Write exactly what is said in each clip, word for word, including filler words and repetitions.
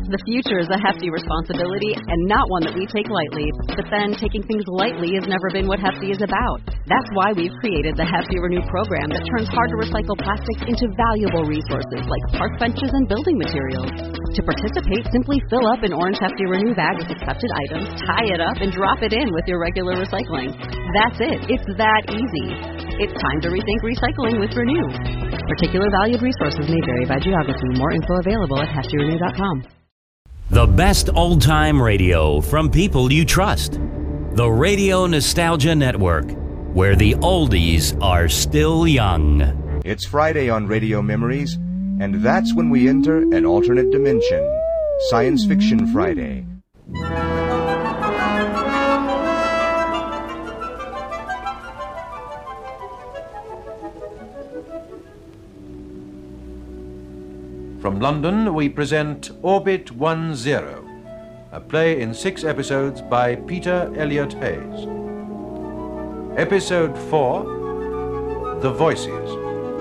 The future is a hefty responsibility and not one that we take lightly. But then, taking things lightly has never been what Hefty is about. That's why we've created the Hefty Renew program that turns hard-to-recycle plastics into valuable resources like park benches and building materials. To participate, simply fill up an orange Hefty Renew bag with accepted items, tie it up, and drop it in with your regular recycling. That's it. It's that easy. It's time to rethink recycling with Renew. Particular valued resources may vary by geography. More info available at hefty renew dot com. The best old-time radio from people you trust. The Radio Nostalgia Network, where the oldies are still young. It's Friday on Radio Memories, and that's when we enter an alternate dimension. Science Fiction Friday. From London, we present Orbit one zero, a play in six episodes by Peter Elliott Hayes. Episode four, The Voices.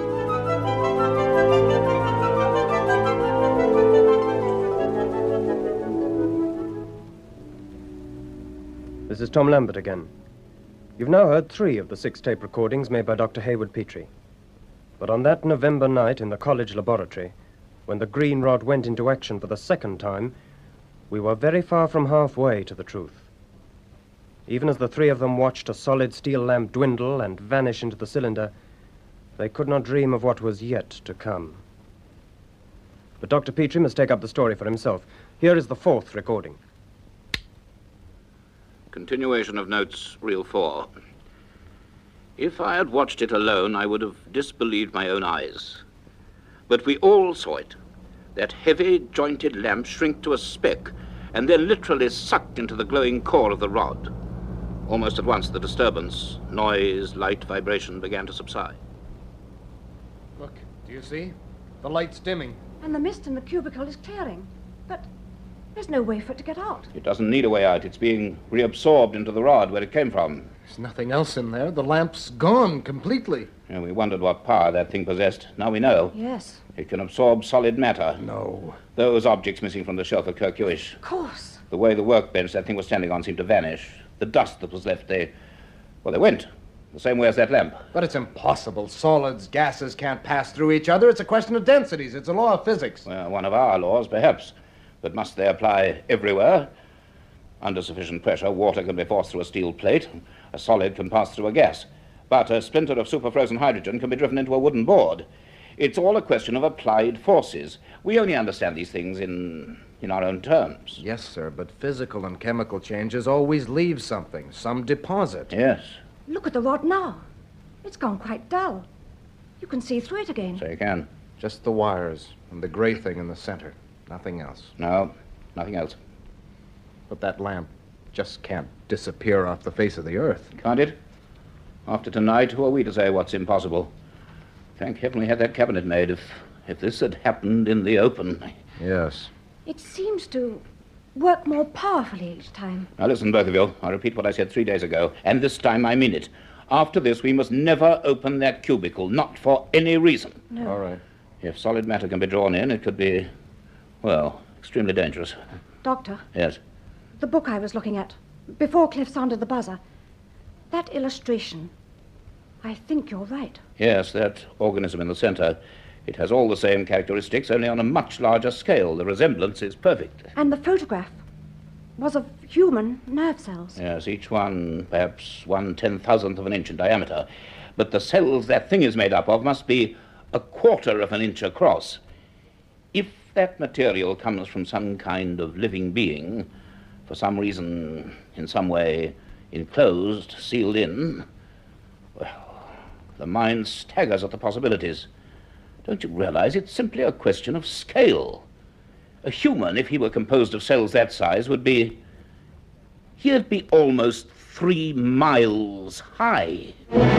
This is Tom Lambert again. You've now heard three of the six tape recordings made by Doctor Hayward Petrie. But on that November night in the college laboratory, when the green rod went into action for the second time, we were very far from halfway to the truth. Even as the three of them watched a solid steel lamp dwindle and vanish into the cylinder, they could not dream of what was yet to come. But Doctor Petrie must take up the story for himself. Here is the fourth recording. Continuation of notes, reel four. If I had watched it alone, I would have disbelieved my own eyes. But we all saw it. That heavy, jointed lamp shrink to a speck and then literally sucked into the glowing core of the rod. Almost at once, the disturbance, noise, light, vibration began to subside. Look, do you see? The light's dimming. And the mist in the cubicle is clearing. But there's no way for it to get out. It doesn't need a way out. It's being reabsorbed into the rod where it came from. There's nothing else in there. The lamp's gone completely. And we wondered what power that thing possessed. Now we know. Yes. It can absorb solid matter. No. Those objects missing from the shelf at Kirkhewish. Of course. The way the workbench that thing was standing on seemed to vanish. The dust that was left, they... Well, they went. The same way as that lamp. But it's impossible. Solids, gases can't pass through each other. It's a question of densities. It's a law of physics. Well, one of our laws, perhaps. But must they apply everywhere? Under sufficient pressure, water can be forced through a steel plate. A solid can pass through a gas. But a splinter of superfrozen hydrogen can be driven into a wooden board. It's all a question of applied forces. We only understand these things in, in our own terms. Yes, sir, but physical and chemical changes always leave something, some deposit. Yes. Look at the rod now. It's gone quite dull. You can see through it again. So you can. Just the wires and the gray thing in the center. Nothing else. No, nothing else. But that lamp just can't disappear off the face of the earth. Can't it? After tonight, who are we to say what's impossible? Thank heaven we had that cabinet made. If, if this had happened in the open... Yes. It seems to work more powerfully each time. Now listen, both of you. I'll repeat what I said three days ago, and this time I mean it. After this, we must never open that cubicle, not for any reason. No. All right. If solid matter can be drawn in, it could be, well, extremely dangerous. Doctor? Yes? The book I was looking at, before Cliff sounded the buzzer, that illustration, I think you're right. Yes, that organism in the center. It has all the same characteristics, only on a much larger scale. The resemblance is perfect. And the photograph was of human nerve cells. Yes, each one perhaps one ten-thousandth of an inch in diameter. But the cells that thing is made up of must be a quarter of an inch across. If that material comes from some kind of living being, for some reason, in some way, enclosed, sealed in, well, the mind staggers at the possibilities. Don't you realize it's simply a question of scale? A human, if he were composed of cells that size, would be... he'd be almost three miles high.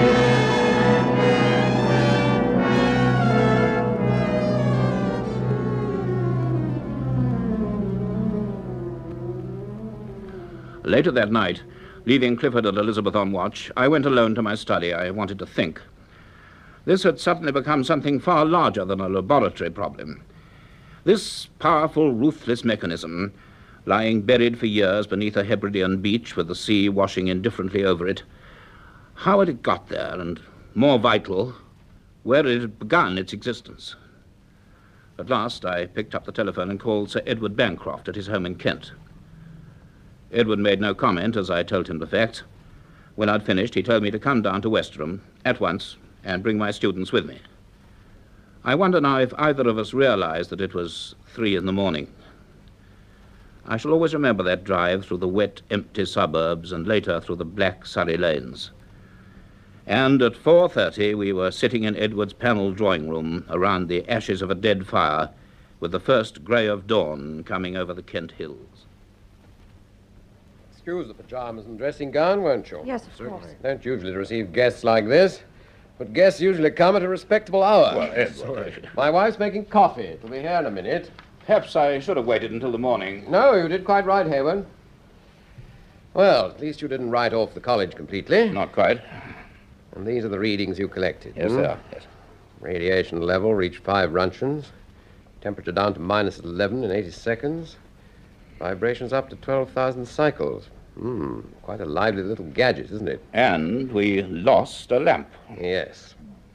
Later that night, leaving Clifford and Elizabeth on watch, I went alone to my study. I wanted to think. This had suddenly become something far larger than a laboratory problem. This powerful, ruthless mechanism, lying buried for years beneath a Hebridean beach with the sea washing indifferently over it, how had it got there, and, more vital, where it had begun its existence? At last, I picked up the telephone and called Sir Edward Bancroft at his home in Kent. Edward made no comment as I told him the facts. When I'd finished, he told me to come down to Westerham at once and bring my students with me. I wonder now if either of us realized that it was three in the morning. I shall always remember that drive through the wet, empty suburbs and later through the black Surrey lanes. And at four thirty, we were sitting in Edward's panelled drawing room around the ashes of a dead fire with the first grey of dawn coming over the Kent hills. Excuse the pajamas and dressing gown, won't you? Yes, of Certainly. course. Don't usually receive guests like this, but guests usually come at a respectable hour. Well, Edward. My wife's making coffee. It'll be here in a minute. Perhaps I should have waited until the morning. No, you did quite right, Hayward. Well, at least you didn't write off the college completely. Not quite. And these are the readings you collected. Yes, hmm? they are. Yes. Radiation level reached five Roentgens. Temperature down to minus eleven in eighty seconds. Vibrations up to twelve thousand cycles. Hmm, quite a lively little gadget, isn't it? And we lost a lamp. Yes.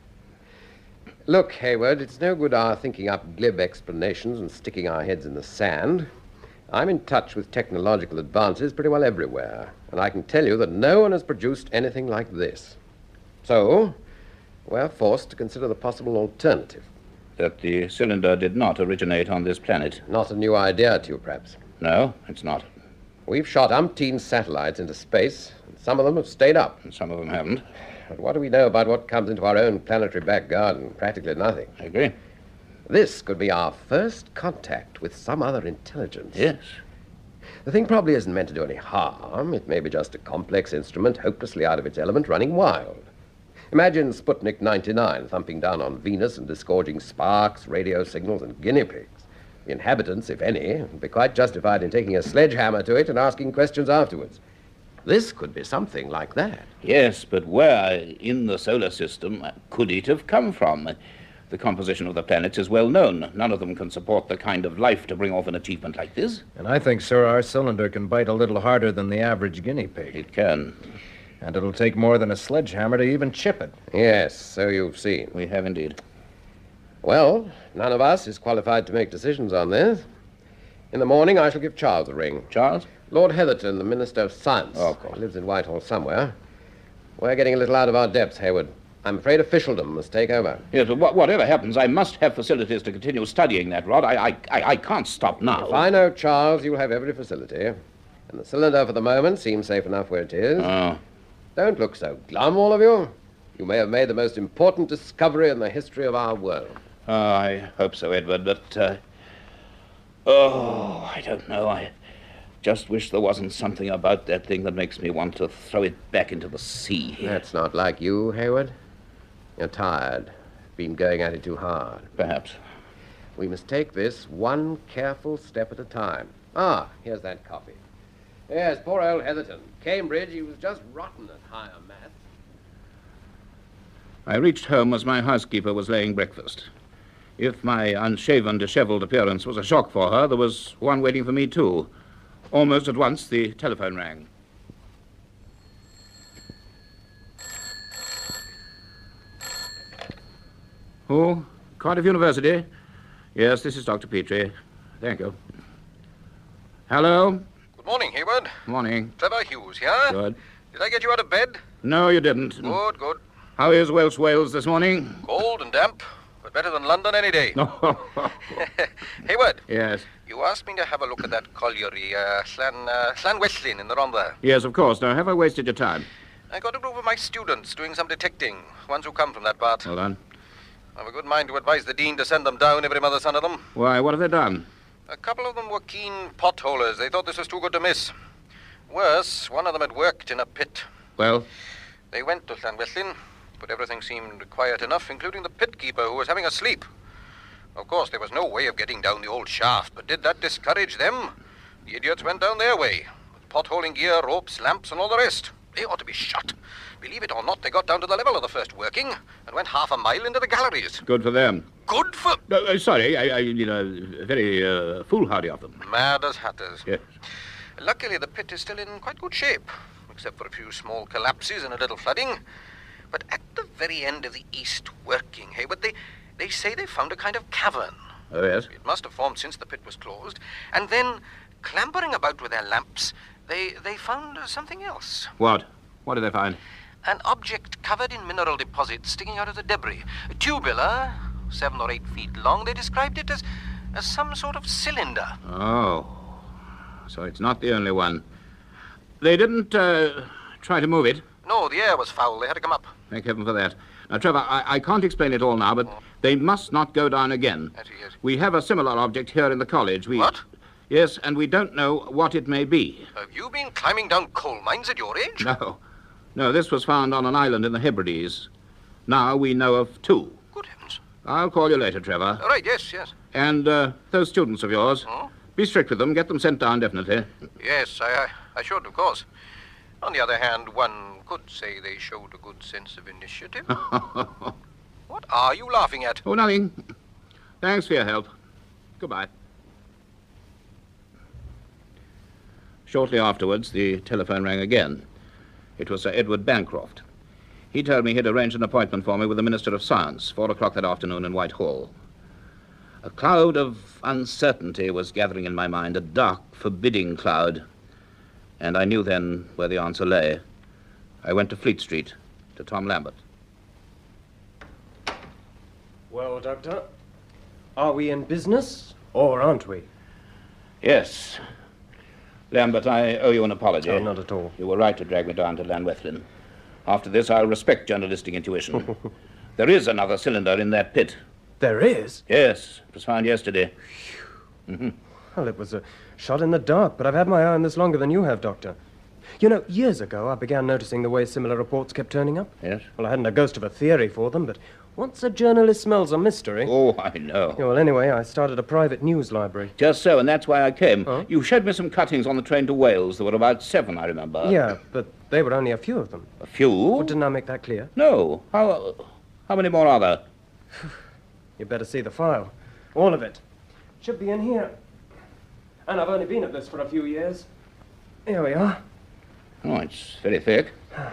Look, Hayward, it's no good our thinking up glib explanations and sticking our heads in the sand. I'm in touch with technological advances pretty well everywhere, and I can tell you that no one has produced anything like this. So, we're forced to consider the possible alternative. That the cylinder did not originate on this planet. Not a new idea to you, perhaps. No, it's not. We've shot umpteen satellites into space, and some of them have stayed up. And some of them haven't. But what do we know about what comes into our own planetary back garden? Practically nothing. I agree. This could be our first contact with some other intelligence. Yes. The thing probably isn't meant to do any harm. It may be just a complex instrument hopelessly out of its element running wild. Imagine Sputnik ninety-nine thumping down on Venus and disgorging sparks, radio signals, and guinea pigs. The inhabitants, if any, would be quite justified in taking a sledgehammer to it and asking questions afterwards. This could be something like that. Yes, but where in the solar system could it have come from? The composition of the planets is well known. None of them can support the kind of life to bring off an achievement like this. And I think, sir, our cylinder can bite a little harder than the average guinea pig. It can. And it'll take more than a sledgehammer to even chip it. Yes, so you've seen. We have indeed. Well, none of us is qualified to make decisions on this. In the morning, I shall give Charles a ring. Charles? Lord Heatherton, the Minister of Science. Oh, of course. He lives in Whitehall somewhere. We're getting a little out of our depths, Hayward. I'm afraid officialdom must take over. Yes, but wh- whatever happens, I must have facilities to continue studying that rod. I, I, I, I can't stop now. If I know Charles, you'll have every facility. And the cylinder, for the moment, seems safe enough where it is. Oh. Don't look so glum, all of you. You may have made the most important discovery in the history of our world. Oh, I hope so, Edward, but, uh... Oh, I don't know. I just wish there wasn't something about that thing that makes me want to throw it back into the sea. That's not like you, Hayward. You're tired. Been going at it too hard. Perhaps. We must take this one careful step at a time. Ah, here's that copy. Yes, poor old Heatherton. Cambridge, he was just rotten at higher maths. I reached home as my housekeeper was laying breakfast. If my unshaven, disheveled appearance was a shock for her, there was one waiting for me, too. Almost at once, the telephone rang. Oh, Cardiff University? Yes, this is Doctor Petrie. Thank you. Hello? Good morning, Hayward. Morning. Trevor Hughes here. Good. Did I get you out of bed? No, you didn't. Good, good. How is Welsh Wales this morning? Cold and damp, but better than London any day. Hayward. Yes. You asked me to have a look at that colliery, uh, Llan, uh, Llanwellyn in the Rhondda. Yes, of course. Now, have I wasted your time? I got a group of my students doing some detecting, ones who come from that part. Hold on. I've a good mind to advise the dean to send them down, every mother son of them. Why, what have they done? A couple of them were keen potholers. They thought this was too good to miss. Worse, one of them had worked in a pit. Well? They went to Llanwellyn, but everything seemed quiet enough, including the pit keeper who was having a sleep. Of course, there was no way of getting down the old shaft, but did that discourage them? The idiots went down their way, with potholing gear, ropes, lamps, and all the rest. They ought to be shot. Believe it or not, they got down to the level of the first working and went half a mile into the galleries. Good for them. Good for... Uh, uh, sorry, I, I you know, very uh, foolhardy of them. Mad as hatters. Yes. Luckily, the pit is still in quite good shape, except for a few small collapses and a little flooding. But at the very end of the east working, Hayward, they, they say they found a kind of cavern. Oh, yes? It must have formed since the pit was closed. And then, clambering about with their lamps, they, they found uh, something else. What? What did they find? An object covered in mineral deposits sticking out of the debris. Tubular, seven or eight feet long. They described it as, as some sort of cylinder. Oh, so it's not the only one. They didn't uh, try to move it? No, the air was foul. They had to come up. Thank heaven for that. Now, Trevor, I, I can't explain it all now, but oh. they must not go down again. That he is. We have a similar object here in the college. We... What? Yes, and we don't know what it may be. Have you been climbing down coal mines at your age? No. No, this was found on an island in the Hebrides. Now we know of two. Good heavens. I'll call you later, Trevor. All right, yes, yes. And uh, those students of yours, oh? be strict with them. Get them sent down, definitely. Yes, I, I, I should, of course. On the other hand, one could say they showed a good sense of initiative. What are you laughing at? Oh, nothing. Thanks for your help. Goodbye. Shortly afterwards, the telephone rang again. It was Sir Edward Bancroft. He told me he'd arranged an appointment for me with the Minister of Science, four o'clock that afternoon in Whitehall. A cloud of uncertainty was gathering in my mind, a dark, forbidding cloud. And I knew then where the answer lay. I went to Fleet Street, to Tom Lambert. Well, Doctor, are we in business, or aren't we? Yes. Lambert, I owe you an apology. Oh, not at all. You were right to drag me down to Llanwethlin. After this, I'll respect journalistic intuition. There is another cylinder in that pit. There is? Yes. It was found yesterday. Mm-hmm. Well, it was a shot in the dark, but I've had my eye on this longer than you have, Doctor. You know, years ago, I began noticing the way similar reports kept turning up. Yes? Well, I hadn't a ghost of a theory for them, but once a journalist smells a mystery... Oh, I know. Yeah, well, anyway, I started a private news library. Just so, and that's why I came. Huh? You showed me some cuttings on the train to Wales. There were about seven, I remember. Yeah, but they were only a few of them. A few? Well, didn't I make that clear? No. How, how many more are there? You'd better see the file. All of it. Should be in here. And I've only been at this for a few years. Here we are. Oh, it's very thick.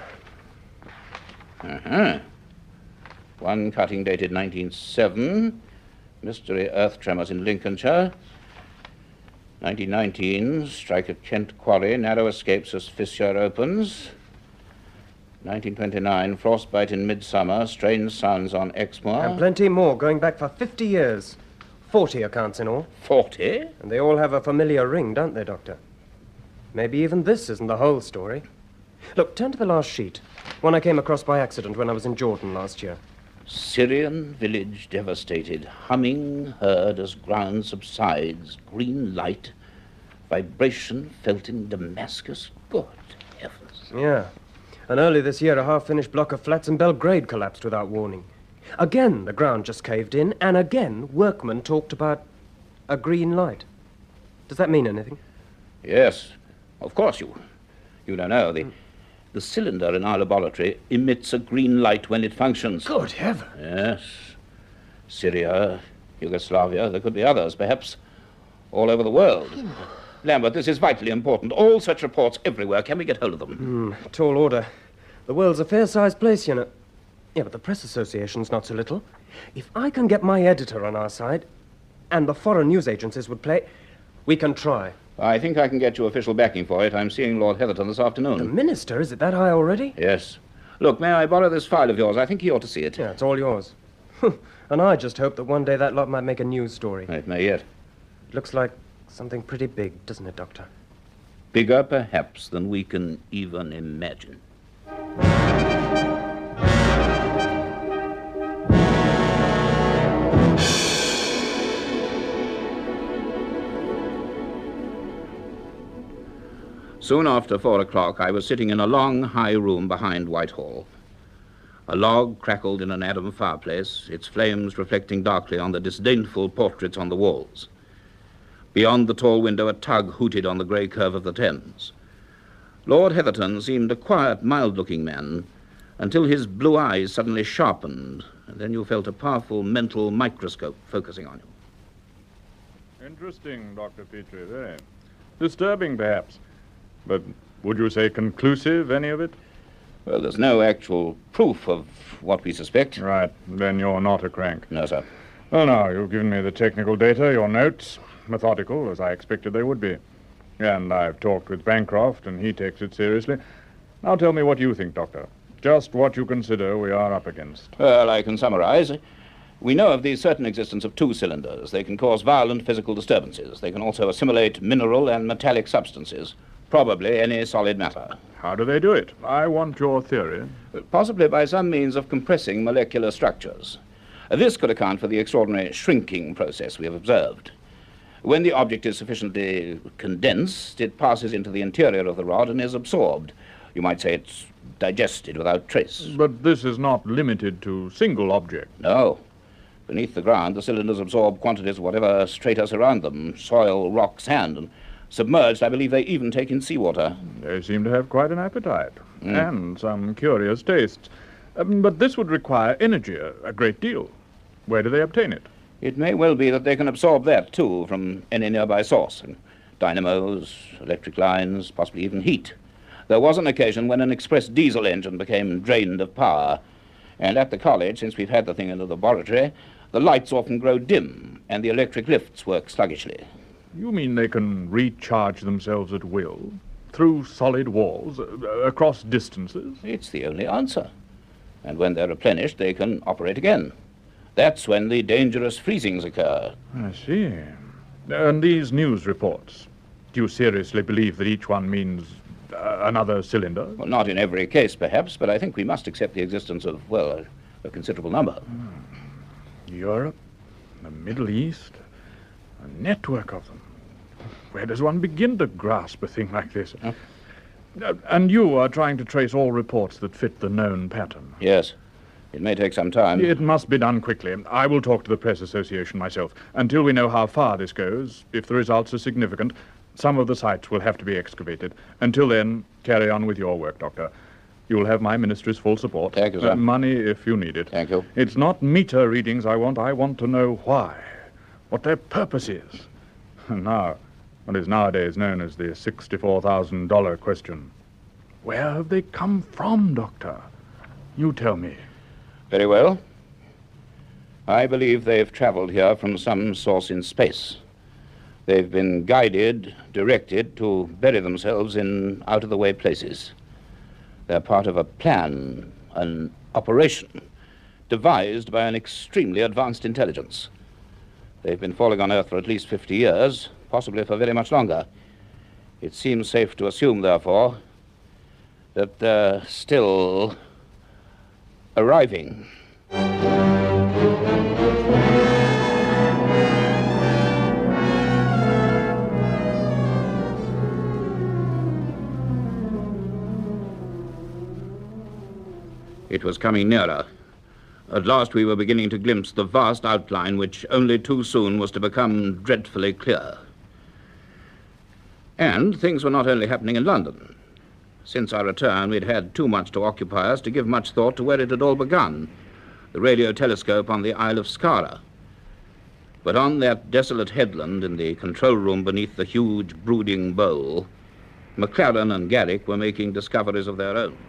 Uh-huh. One cutting dated nineteen oh seven. Mystery earth tremors in Lincolnshire. nineteen nineteen. Strike at Kent Quarry. Narrow escapes as fissure opens. nineteen twenty-nine. Frostbite in midsummer. Strange sounds on Exmoor. And plenty more, going back for fifty years. Forty accounts in all. Forty? And they all have a familiar ring, don't they, Doctor? Maybe even this isn't the whole story. Look, turn to the last sheet. One I came across by accident when I was in Jordan last year. Syrian village devastated. Humming heard as ground subsides. Green light. Vibration felt in Damascus. Good heavens. Yeah. And early this year, a half-finished block of flats in Belgrade collapsed without warning. Again, the ground just caved in, and again, workmen talked about a green light. Does that mean anything? Yes. Of course you... You don't know. The, mm. the cylinder in our laboratory emits a green light when it functions. Good heaven. Yes. Syria, Yugoslavia, there could be others, perhaps, all over the world. Lambert, this is vitally important. All such reports everywhere. Can we get hold of them? Mm, tall order. The world's a fair-sized place, you know. Yeah, but the Press Association's not so little. If I can get my editor on our side, and the foreign news agencies would play, we can try. I think I can get you official backing for it. I'm seeing Lord Heatherton this afternoon. The Minister? Is it that high already? Yes. Look, may I borrow this file of yours? I think he ought to see it. Yeah, it's all yours. And I just hope that one day that lot might make a news story. It may yet. It looks like something pretty big, doesn't it, Doctor? Bigger, perhaps, than we can even imagine. Soon after four o'clock, I was sitting in a long, high room behind Whitehall. A log crackled in an Adam fireplace, its flames reflecting darkly on the disdainful portraits on the walls. Beyond the tall window, a tug hooted on the grey curve of the Thames. Lord Heatherton seemed a quiet, mild-looking man until his blue eyes suddenly sharpened, and then you felt a powerful mental microscope focusing on you. Interesting, Doctor Petrie, very. Disturbing, perhaps. But would you say conclusive, any of it? Well, there's no actual proof of what we suspect. Right. Then you're not a crank. No, sir. Well, now, you've given me the technical data, your notes, methodical, as I expected they would be. And I've talked with Bancroft, and he takes it seriously. Now tell me what you think, Doctor. Just what you consider we are up against. Well, I can summarize. We know of the certain existence of two cylinders. They can cause violent physical disturbances. They can also assimilate mineral and metallic substances, probably any solid matter. How do they do it? I want your theory. Possibly by some means of compressing molecular structures. This could account for the extraordinary shrinking process we have observed. When the object is sufficiently condensed, it passes into the interior of the rod and is absorbed. You might say it's digested without trace. But this is not limited to single objects. No. Beneath the ground, the cylinders absorb quantities of whatever strata surround them, soil, rock, sand, and submerged, I believe they even take in seawater. They seem to have quite an appetite, Mm. and some curious tastes. Um, but this would require energy, a, a great deal. Where do they obtain it? It may well be that they can absorb that, too, from any nearby source. Dynamos, electric lines, possibly even heat. There was an occasion when an express diesel engine became drained of power. And at the college, since we've had the thing in the laboratory, the lights often grow dim, and the electric lifts work sluggishly. You mean they can recharge themselves at will? Through solid walls? Uh, across distances? It's the only answer. And when they're replenished, they can operate again. That's when the dangerous freezings occur. I see. And these news reports, do you seriously believe that each one means uh, another cylinder? Well, not in every case, perhaps, but I think we must accept the existence of, well, a, a considerable number. Hmm. Europe, the Middle East, a network of them. Where does one begin to grasp a thing like this? Huh? Uh, and you are trying to trace all reports that fit the known pattern. Yes. It may take some time. It must be done quickly. I will talk to the Press Association myself. Until we know how far this goes, if the results are significant, some of the sites will have to be excavated. Until then, carry on with your work, Doctor. You'll have my ministry's full support. Thank you, sir. Uh, money if you need it. Thank you. It's not meter readings I want. I want to know why, what their purpose is. And now, what is nowadays known as the sixty-four thousand dollars question. Where have they come from, Doctor? You tell me. Very well. I believe they've traveled here from some source in space. They've been guided, directed to bury themselves in out-of-the-way places. They're part of a plan, an operation, devised by an extremely advanced intelligence. They've been falling on Earth for at least fifty years, possibly for very much longer. It seems safe to assume, therefore, that they're still arriving. It was coming nearer. At last we were beginning to glimpse the vast outline which only too soon was to become dreadfully clear. And things were not only happening in London. Since our return, we'd had too much to occupy us to give much thought to where it had all begun, the radio telescope on the Isle of Skara. But on that desolate headland in the control room beneath the huge brooding bowl, McLaren and Garrick were making discoveries of their own.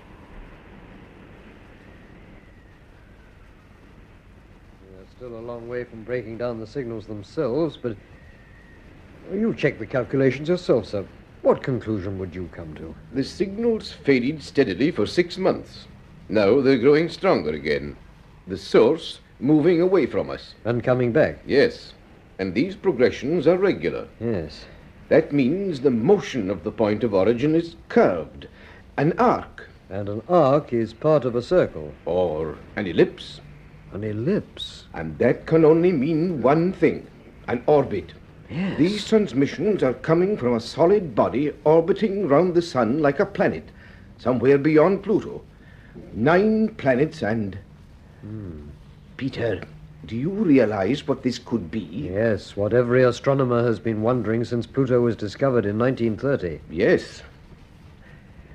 Still a long way from breaking down the signals themselves, but you check the calculations yourself, sir. What conclusion would you come to? The signals faded steadily for six months. Now they're growing stronger again. The source moving away from us. And coming back? Yes. And these progressions are regular. Yes. That means the motion of the point of origin is curved. An arc. And an arc is part of a circle. Or an ellipse. An ellipse? And that can only mean one thing. An orbit. Yes. These transmissions are coming from a solid body orbiting round the sun like a planet, somewhere beyond Pluto. Nine planets and... Hmm. Peter, do you realize what this could be? Yes, what every astronomer has been wondering since Pluto was discovered in nineteen thirty. Yes.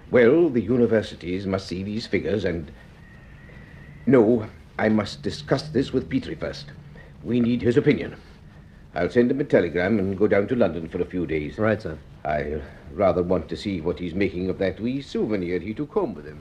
Well, the universities must see these figures and... No, I must discuss this with Petrie first. We need his opinion. I'll send him a telegram and go down to London for a few days. Right, sir. I rather want to see what he's making of that wee souvenir he took home with him.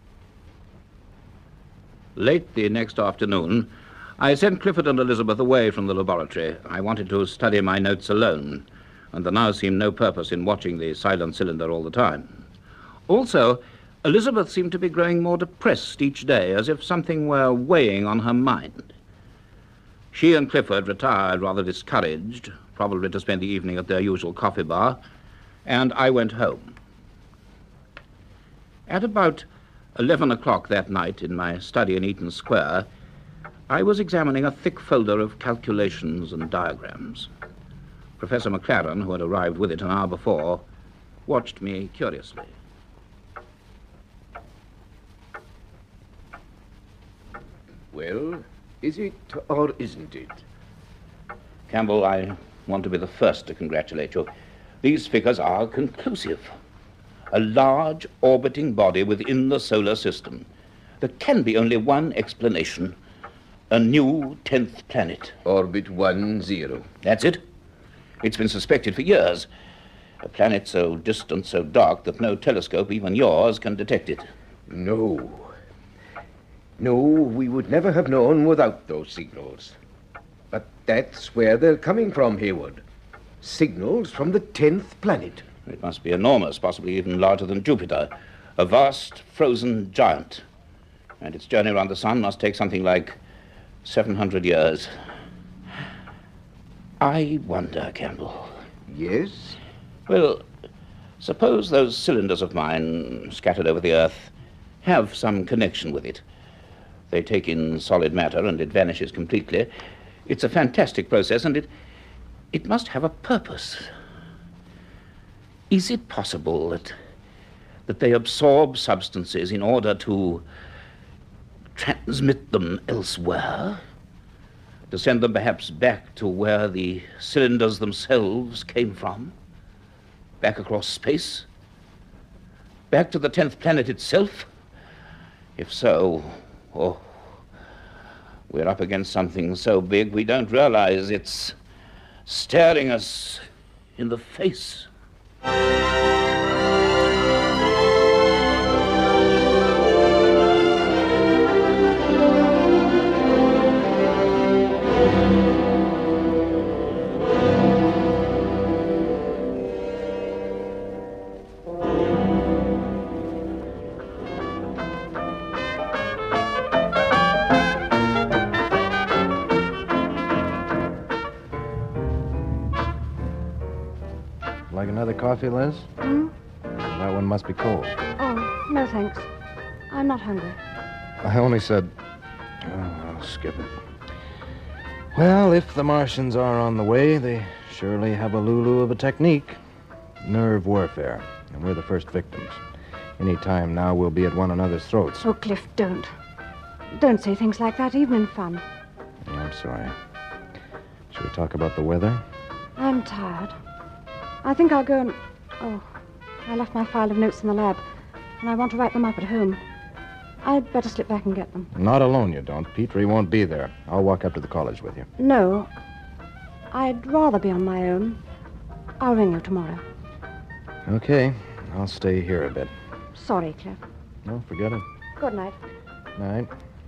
Late the next afternoon, I sent Clifford and Elizabeth away from the laboratory. I wanted to study my notes alone, and there now seemed no purpose in watching the silent cylinder all the time. Also, Elizabeth seemed to be growing more depressed each day, as if something were weighing on her mind. She and Clifford retired rather discouraged, probably to spend the evening at their usual coffee bar, and I went home. At about eleven o'clock that night, in my study in Eaton Square, I was examining a thick folder of calculations and diagrams. Professor McLaren, who had arrived with it an hour before, watched me curiously. Well, is it or isn't it? Campbell, I want to be the first to congratulate you. These figures are conclusive. A large orbiting body within the solar system. There can be only one explanation. A new tenth planet. Orbit one zero. That's it. It's been suspected for years. A planet so distant, so dark, that no telescope, even yours, can detect it. No. No, we would never have known without those signals. But that's where they're coming from, Hayward. Signals from the tenth planet. It must be enormous, possibly even larger than Jupiter. A vast, frozen giant. And its journey around the sun must take something like seven hundred years. I wonder, Campbell. Yes? Well, suppose those cylinders of mine, scattered over the Earth, have some connection with it. They take in solid matter and it vanishes completely. It's a fantastic process, and it, it must have a purpose. Is it possible that, that they absorb substances in order to transmit them elsewhere? To send them perhaps back to where the cylinders themselves came from? Back across space? Back to the tenth planet itself? If so, oh, we're up against something so big we don't realize it's staring us in the face. Like another coffee, Liz? Hmm? That one must be cold. Oh, no thanks. I'm not hungry. I only said... Oh, I'll skip it. Well, if the Martians are on the way, they surely have a Lulu of a technique. Nerve warfare. And we're the first victims. Any time now, we'll be at one another's throats. Oh, Cliff, don't. Don't say things like that, even in fun. Yeah, I'm sorry. Shall we talk about the weather? I'm tired. I think I'll go and... Oh, I left my file of notes in the lab, and I want to write them up at home. I'd better slip back and get them. Not alone, you don't. Petrie won't be there. I'll walk up to the college with you. No. I'd rather be on my own. I'll ring you tomorrow. Okay. I'll stay here a bit. Sorry, Cliff. No, forget it. Good night. Night.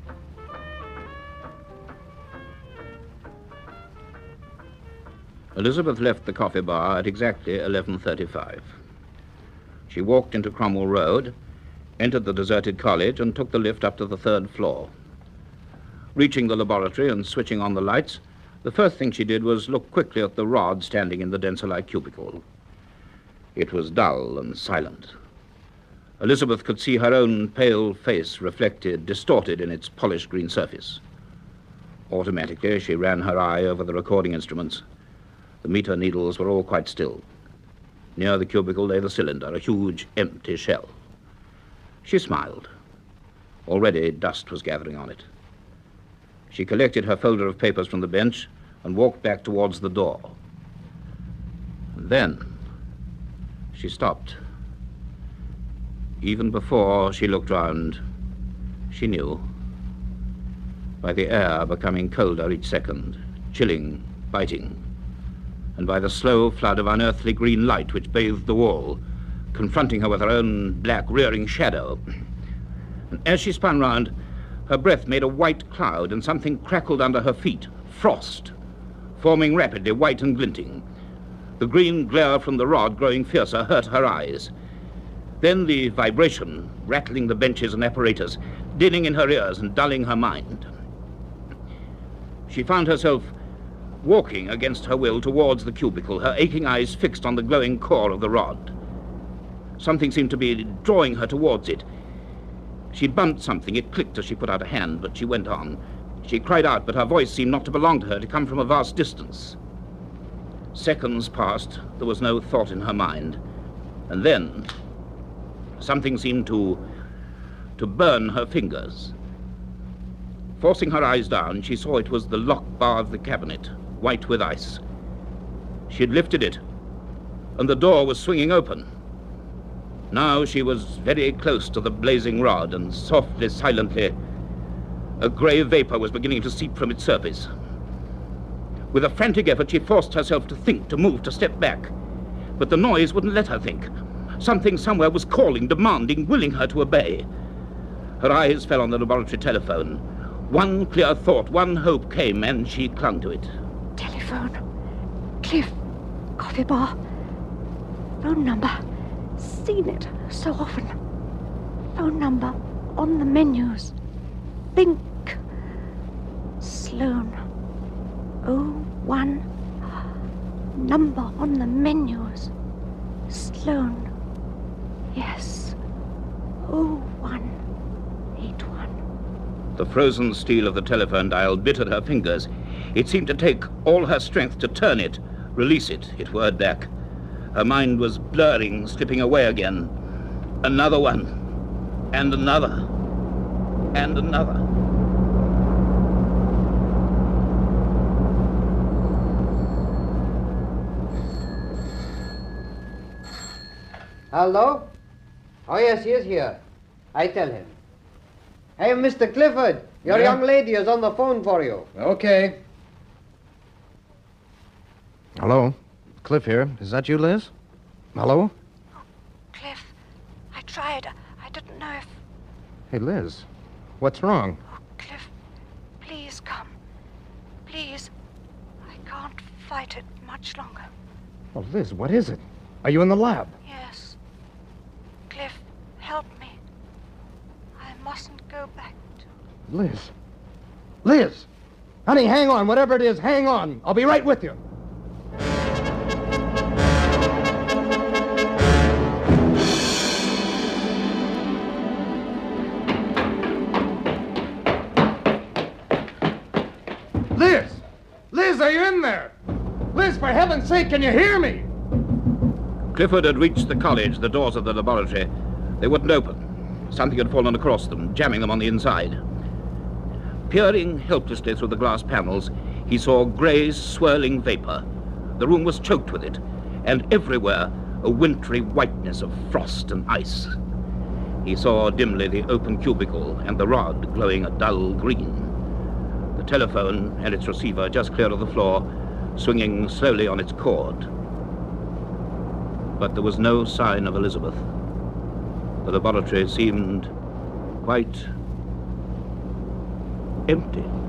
Elizabeth left the coffee bar at exactly eleven thirty-five. She walked into Cromwell Road, entered the deserted college, and took the lift up to the third floor. Reaching the laboratory and switching on the lights, the first thing she did was look quickly at the rod standing in the Densolite cubicle. It was dull and silent. Elizabeth could see her own pale face reflected, distorted in its polished green surface. Automatically, she ran her eye over the recording instruments. The meter needles were all quite still. Near the cubicle lay the cylinder, a huge, empty shell. She smiled. Already, dust was gathering on it. She collected her folder of papers from the bench and walked back towards the door. And then, she stopped. Even before she looked round, she knew. By the air becoming colder each second, chilling, biting, and by the slow flood of unearthly green light which bathed the wall, confronting her with her own black rearing shadow. And as she spun round, her breath made a white cloud, and something crackled under her feet, frost, forming rapidly, white and glinting. The green glare from the rod, growing fiercer, hurt her eyes. Then the vibration, rattling the benches and apparatus, dinning in her ears and dulling her mind. She found herself walking against her will towards the cubicle, her aching eyes fixed on the glowing core of the rod. Something seemed to be drawing her towards it. She bumped something. It clicked as she put out a hand, but she went on. She cried out, but her voice seemed not to belong to her, to come from a vast distance. Seconds passed. There was no thought in her mind. And then something seemed to to burn her fingers. Forcing her eyes down, she saw it was the lock bar of the cabinet, white with ice. She had lifted it, and the door was swinging open. Now she was very close to the blazing rod, and softly, silently, a grey vapor was beginning to seep from its surface. With a frantic effort, she forced herself to think, to move, to step back. But the noise wouldn't let her think. Something somewhere was calling, demanding, willing her to obey. Her eyes fell on the laboratory telephone. One clear thought, one hope came, and she clung to it. Telephone. Cliff. Coffee bar. Phone number. Seen it so often. Phone number on the menus. Think. Sloan. Oh, one. Number on the menus. Sloan. Yes. Oh, one. Eight one. The frozen steel of the telephone dial bit at her fingers. It seemed to take all her strength to turn it, release it. It whirred back. Her mind was blurring, slipping away again. Another one. And another. And another. Hello? Oh, yes, he is here. I tell him. Hey, Mister Clifford, your Yeah? young lady is on the phone for you. Okay. Hello? Cliff here. Is that you, Liz? Hello? Cliff, I tried. I didn't know if... Hey, Liz. What's wrong? Cliff, please come. Please. I can't fight it much longer. Oh, Liz, what is it? Are you in the lab? Yes. Cliff, help me. I mustn't go back to... Liz. Liz! Honey, hang on. Whatever it is, hang on. I'll be right with you. Liz! Liz, are you in there? Liz, for heaven's sake, can you hear me? Clifford had reached the college, the doors of the laboratory. They wouldn't open. Something had fallen across them, jamming them on the inside. Peering helplessly through the glass panels, he saw grey, swirling vapor. The room was choked with it, and everywhere a wintry whiteness of frost and ice. He saw dimly the open cubicle and the rod glowing a dull green. The telephone and its receiver just clear of the floor, swinging slowly on its cord. But there was no sign of Elizabeth. The laboratory seemed quite empty.